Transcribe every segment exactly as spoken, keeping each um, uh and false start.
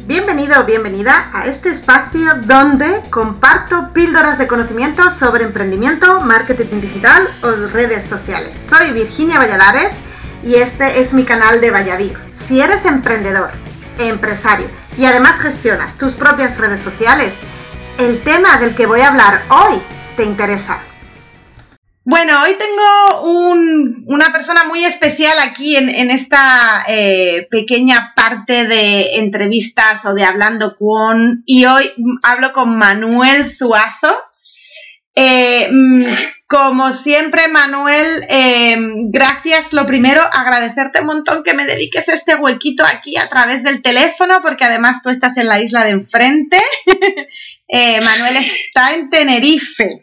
Bienvenido o bienvenida a este espacio donde comparto píldoras de conocimiento sobre emprendimiento, marketing digital o redes sociales. Soy Virginia Valladares y este es mi canal de Vallavir. Si eres emprendedor, empresario y además gestionas tus propias redes sociales, el tema del que voy a hablar hoy te interesa. Bueno, hoy tengo un, una persona muy especial aquí en, en esta eh, pequeña parte de entrevistas o de Hablando con... Y hoy hablo con Manuel Zuazo. Eh, como siempre, Manuel, eh, gracias. Lo primero, agradecerte un montón que me dediques este huequito aquí a través del teléfono, porque además tú estás en la isla de enfrente. eh, Manuel está en Tenerife.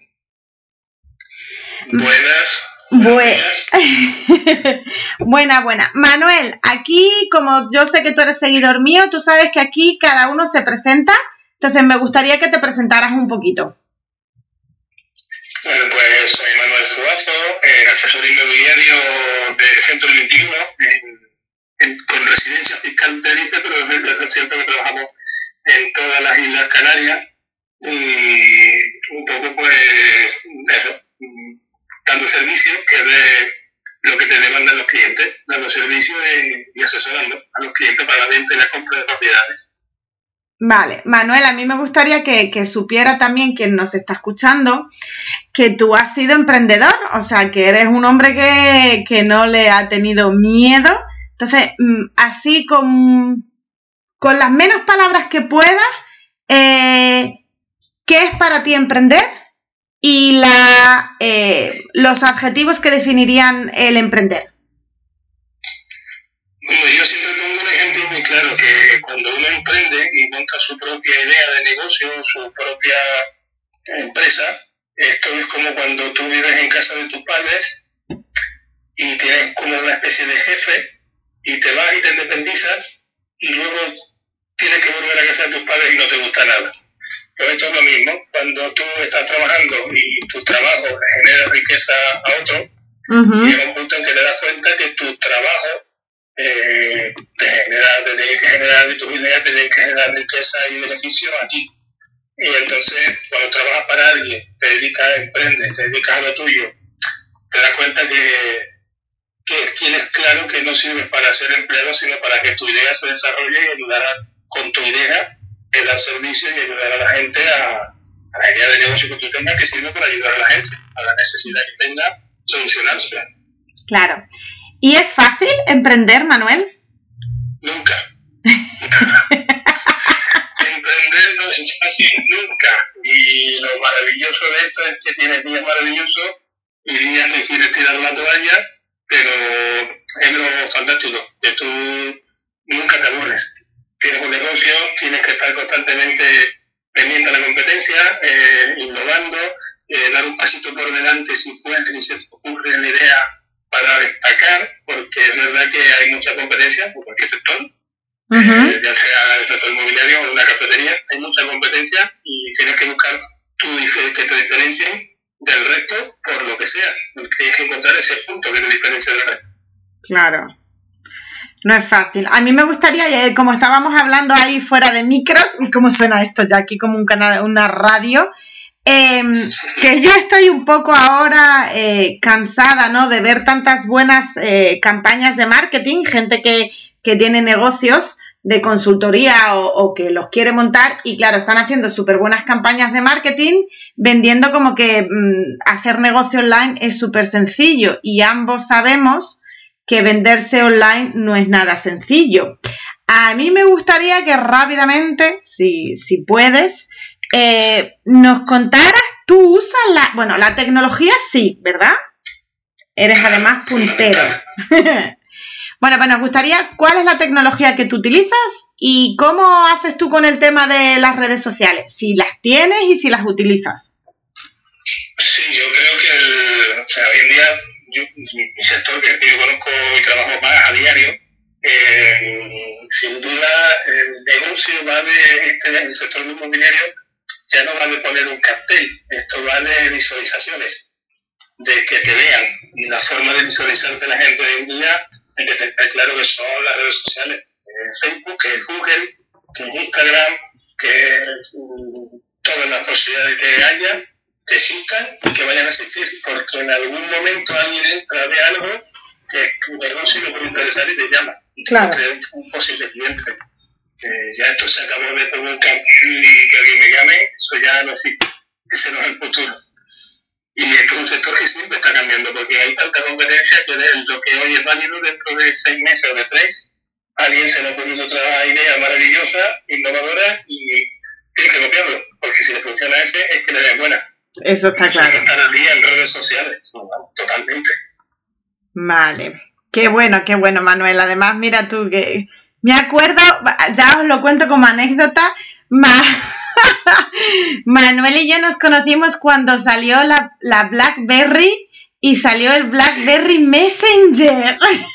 Buenas. Buenas. buena, buena. Manuel, aquí, como yo sé que tú eres seguidor mío, tú sabes que aquí cada uno se presenta, entonces me gustaría que te presentaras un poquito. Bueno, pues soy Manuel Zuazo, eh, asesor inmobiliario de Centro veintiuno, en, en, con residencia fiscal en Tenerife, pero es cierto que trabajamos en todas las Islas Canarias y un poco pues eso, dando servicio, que es de lo que te demandan los clientes, dando servicio y, y asesorando a los clientes para la venta y la compra de propiedades. Vale, Manuel, a mí me gustaría que, que supiera también quien nos está escuchando que tú has sido emprendedor, o sea, que eres un hombre que, que no le ha tenido miedo. Entonces, así con, con las menos palabras que puedas, eh, ¿qué es para ti emprender? Y la, eh, los adjetivos que definirían el emprender. Bueno, yo siempre pongo un ejemplo muy claro, que cuando uno emprende y monta su propia idea de negocio, su propia empresa, esto es como cuando tú vives en casa de tus padres y tienes como una especie de jefe y te vas y te independizas y luego tienes que volver a casa de tus padres y no te gusta nada. Pues esto es lo mismo, cuando tú estás trabajando y tu trabajo genera riqueza a otro, uh-huh. llega un punto en que te das cuenta que tu trabajo eh, te genera, te tiene que generar, y tus ideas te tienen que generar riqueza y beneficio a ti. Y entonces, cuando trabajas para alguien, te dedicas, emprendes, te dedicas a lo tuyo, te das cuenta que, que tienes claro que no sirves para ser empleado, sino para que tu idea se desarrolle y ayudar a, con tu idea es dar servicio y ayudar a la gente a, a la idea de negocio que tú tengas, que sirve para ayudar a la gente, a la necesidad que tenga, solucionársela. Claro. ¿Y es fácil emprender, Manuel? Nunca. Emprender no es fácil nunca. Y lo maravilloso de esto es que tienes días maravillosos y días que quieres tirar la toalla, pero es lo fantástico, que tú nunca te aburres. Tienes un negocio, tienes que estar constantemente pendiente a la competencia, eh, innovando, eh, dar un pasito por delante si puedes y se te ocurre la idea para destacar, porque es verdad que hay mucha competencia por cualquier sector, uh-huh. eh, ya sea el sector inmobiliario o en una cafetería, hay mucha competencia y tienes que buscar tu, que te diferencien del resto por lo que sea. Tienes que encontrar ese punto que te diferencia del resto. Claro. No es fácil. A mí me gustaría, como estábamos hablando ahí fuera de micros, y cómo suena esto ya aquí como un canal, una radio, eh, que yo estoy un poco ahora eh, cansada, ¿no?, de ver tantas buenas eh, campañas de marketing, gente que, que tiene negocios de consultoría o, o que los quiere montar y claro, están haciendo súper buenas campañas de marketing vendiendo como que mmm, hacer negocio online es súper sencillo y ambos sabemos que venderse online no es nada sencillo. A mí me gustaría que rápidamente, si, si puedes, eh, nos contaras, tú usas la, bueno, la tecnología sí, ¿verdad? Eres además puntero. Bueno, pues nos gustaría, ¿cuál es la tecnología que tú utilizas y cómo haces tú con el tema de las redes sociales? Si las tienes y si las utilizas. Sí, yo creo que el, o sea, hoy en día yo, mi sector que yo conozco y trabajo más a diario, eh, sin duda el negocio va de este, el sector inmobiliario ya no va de poner un cartel, esto va de visualizaciones, de que te vean, y la forma de visualizarte la gente hoy en día hay que tener claro que son las redes sociales, eh, Facebook, que es Google, que Instagram, que mm, todas las posibilidades que haya, que existan y que vayan a existir, porque en algún momento alguien entra de algo que tu negocio le puede interesar y te llama, y te Claro. crea un posible cliente. Eh, ya esto se acabó de poner un cartel y que alguien me llame, eso ya no existe, ese no es el futuro. Y esto es un sector que siempre está cambiando, porque hay tanta competencia que de lo que hoy es válido dentro de seis meses o de tres, a alguien se le ha ocurrido otra idea maravillosa, innovadora, y tiene que copiarlo, porque si le funciona ese, es que le den buena. Eso está Eso hay que claro. estar al día en redes sociales, no, no, totalmente. Vale. Qué bueno, qué bueno, Manuel. Además, mira tú que me acuerdo, ya os lo cuento como anécdota, Ma- Manuel y yo nos conocimos cuando salió la, la BlackBerry y salió el BlackBerry Messenger.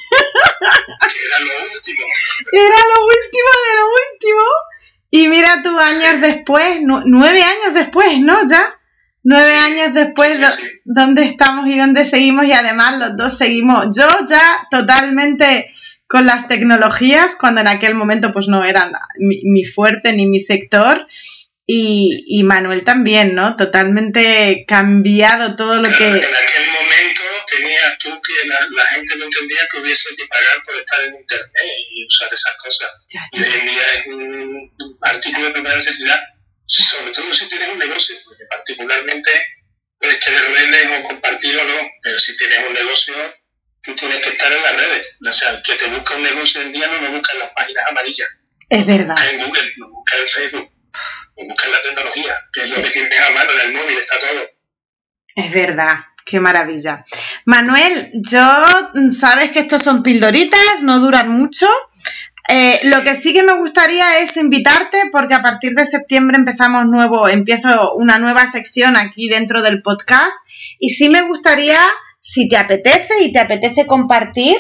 Que era lo último. Era lo último de lo último. Y mira tú, años después, nu- nueve años después, ¿no? Ya. Nueve Sí, años después, sí, do- sí. dónde estamos y dónde seguimos, y además los dos seguimos. Yo ya totalmente con las tecnologías, cuando en aquel momento pues no eran mi, mi fuerte ni mi sector, y, y Manuel también, ¿no? Totalmente cambiado todo lo Claro, que... en aquel momento tenías tú que la, la gente no entendía que hubiese que pagar por estar en internet y usar esas cosas. Ya, Y hoy en día es un artículo de primera necesidad, sobre todo si tienes un negocio, porque particularmente puedes querer vender o compartir o no, pero si tienes un negocio, tú tienes que estar en las redes. O sea, el que te busca un negocio hoy en día no lo busca en las páginas amarillas, es verdad. busca en Google, lo busca en Facebook, lo busca en la tecnología, que es lo que tienes a mano en el móvil, está todo. Es verdad, qué maravilla. Manuel, yo, sabes que estos son pildoritas, no duran mucho. Eh, lo que sí que me gustaría es invitarte, porque a partir de septiembre empezamos nuevo, empiezo una nueva sección aquí dentro del podcast, y sí me gustaría, si te apetece y te apetece compartir,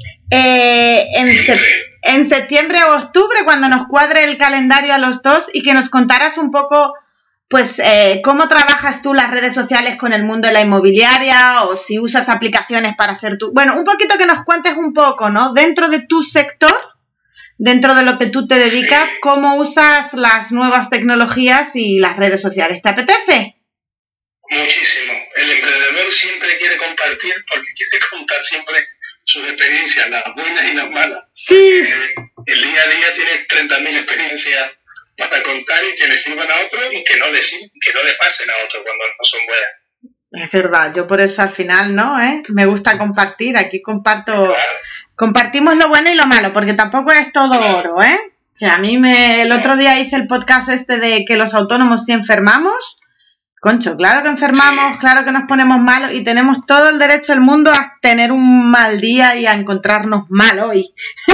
eh, en, sep- en septiembre o octubre, cuando nos cuadre el calendario a los dos, y que nos contaras un poco, pues, eh, cómo trabajas tú las redes sociales con el mundo de la inmobiliaria, o si usas aplicaciones para hacer tu... Bueno, un poquito que nos cuentes un poco, ¿no? Dentro de tu sector, dentro de lo que tú te dedicas, cómo usas las nuevas tecnologías y las redes sociales. ¿Te apetece? Muchísimo. El emprendedor siempre quiere compartir porque quiere contar siempre sus experiencias, las buenas y las malas. Sí. Eh, el día a día tiene treinta mil experiencias para contar y que le sirvan a otros y que no le sirvan, que no le pasen a otros cuando no son buenas. Es verdad, yo por eso al final, ¿no? ¿Eh? Me gusta compartir, aquí comparto, Claro. compartimos lo bueno y lo malo, porque tampoco es todo oro, ¿eh? Que a mí me, el otro día hice el podcast este de que los autónomos sí enfermamos. Concho, claro que enfermamos, Sí. claro que nos ponemos malos y tenemos todo el derecho del mundo a tener un mal día y a encontrarnos mal hoy.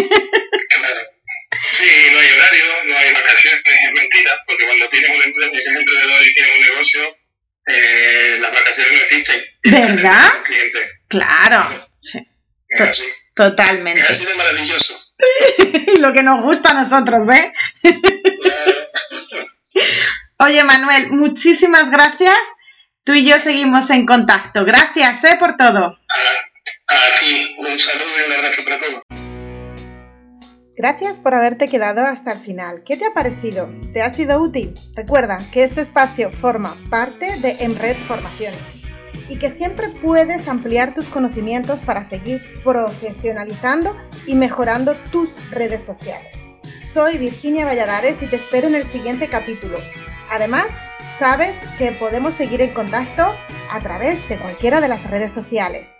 Claro. Sí, no hay horario, no hay vacaciones, es mentira, porque cuando tienes un emprendedor, eres emprendedor y tienes un negocio, eh, las vacaciones no existen. ¿Verdad? El cliente. Claro, sí, Es así. totalmente. Es así de maravilloso. Lo que nos gusta a nosotros, ¿eh? Claro. Oye, Manuel, muchísimas gracias. Tú y yo seguimos en contacto. Gracias, ¿eh? Por todo. A, a ti, un saludo y un abrazo para todos. Gracias por haberte quedado hasta el final. ¿Qué te ha parecido? ¿Te ha sido útil? Recuerda que este espacio forma parte de Emred Formaciones y que siempre puedes ampliar tus conocimientos para seguir profesionalizando y mejorando tus redes sociales. Soy Virginia Valladares y te espero en el siguiente capítulo. Además, sabes que podemos seguir en contacto a través de cualquiera de las redes sociales.